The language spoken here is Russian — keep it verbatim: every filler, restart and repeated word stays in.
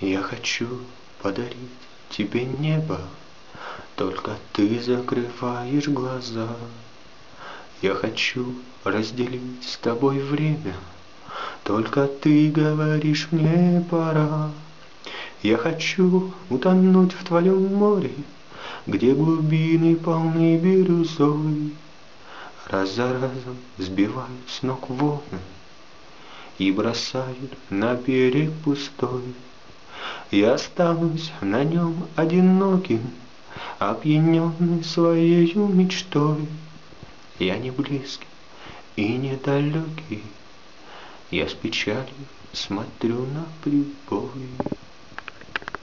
Я хочу подарить тебе небо, только ты закрываешь глаза. Я хочу разделить с тобой время, только ты говоришь мне пора. Я хочу утонуть в твоем море, где глубины полны бирюзой. Раз за разом сбивают с ног волны и бросают на берег пустой. Я останусь на нем одиноким, опьяненный своею мечтой. Я не близкий и не далекий, я с печалью смотрю на прибой.